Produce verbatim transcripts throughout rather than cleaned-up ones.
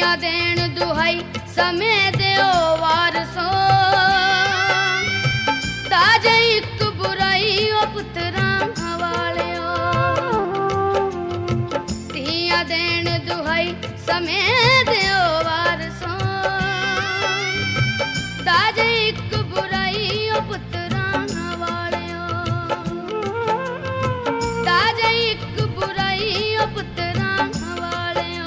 ਧੀਆਂ ਦੇਣ ਦੁਹਾਈ ਸਮੇਂ ਦਿਓ ਵਾਰਸੋ ਤਾਜ ਇੱਕ ਬੁਰਾਈ ਉਹ ਪੁੱਤਰਾਂ ਵਾਲਿਓ ਧੀਆਂ ਦੇਣ ਦੁਹਾਈ ਸਮੇਂ ਦਿਓ ਵਾਰਸੋ ਤਾਜ ਇੱਕ ਬੁਰਾਈ ਉਹ ਪੁੱਤਰਾਂ ਵਾਲਿਓ ਤਾਜ ਇੱਕ ਬੁਰਾਈ ਉਹ ਪੁੱਤਰਾਂ ਵਾਲਿਓ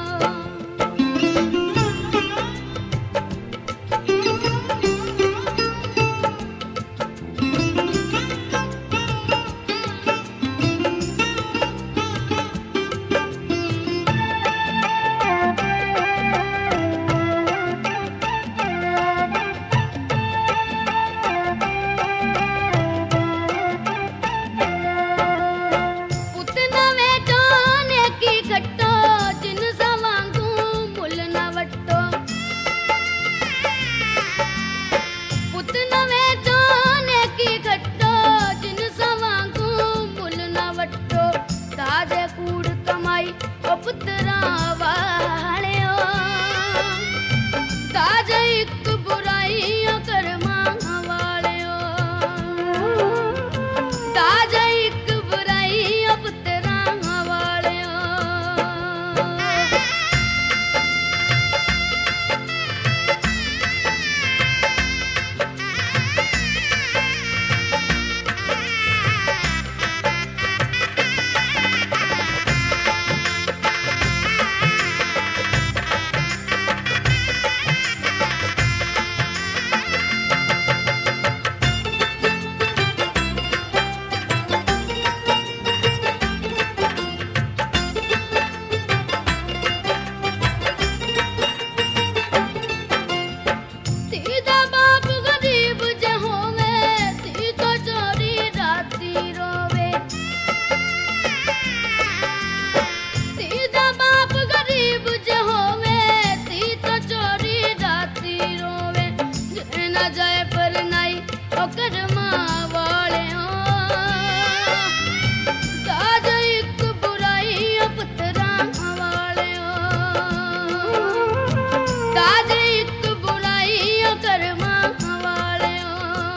ਪੁੱਤਰਾਂ ਵਾਲਿਓ ਤਾਜ ਇੱਕ ਬੁਰਾਈ ਉਹ ਕਰਮਾਂ ਵਾਲਿਓ ਤਾਜ ਇੱਕ ਬੁਰਾਈ ਉਹ ਪੁੱਤਰਾਂ ਵਾਲਿਓ जाए पर नहीं ओ करमां वालियो ताज एक बुराई ओ पुत्तरां वालियो ताज एक बुराई ओ करमां वालियो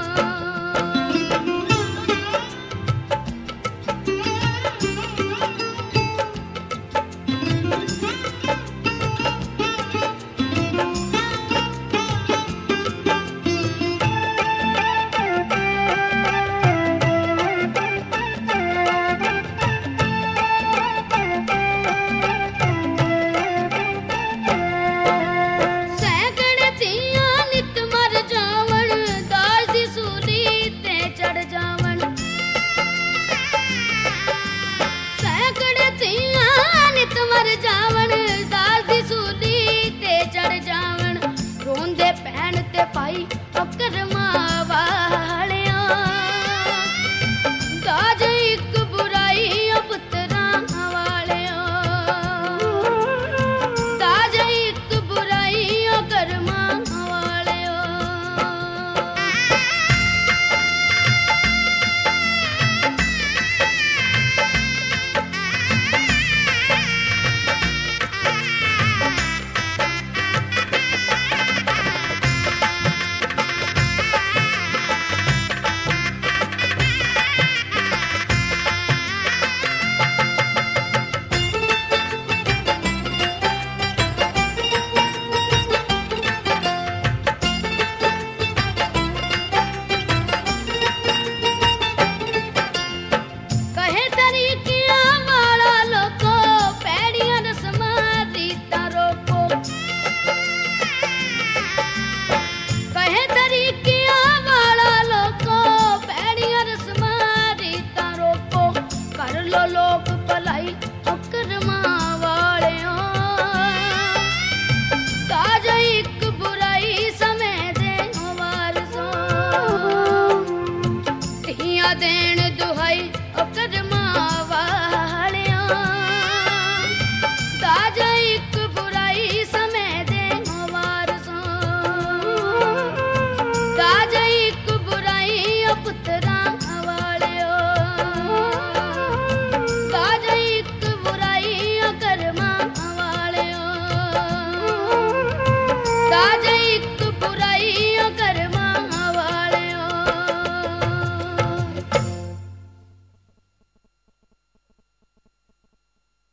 मर जावन दास दी सूली ते चढ़ जावन रोंदे भैन ते भाई ओ करमां वालियो ताज एक बुराई ओ पुत्तरां वालियो ताज एक बुराई ओ करमां वालियो लोक भलाई ओ करमां वालियो ताज एक बुराई समय दे वारसो धीਆਂ देण दुहाई ओ करमां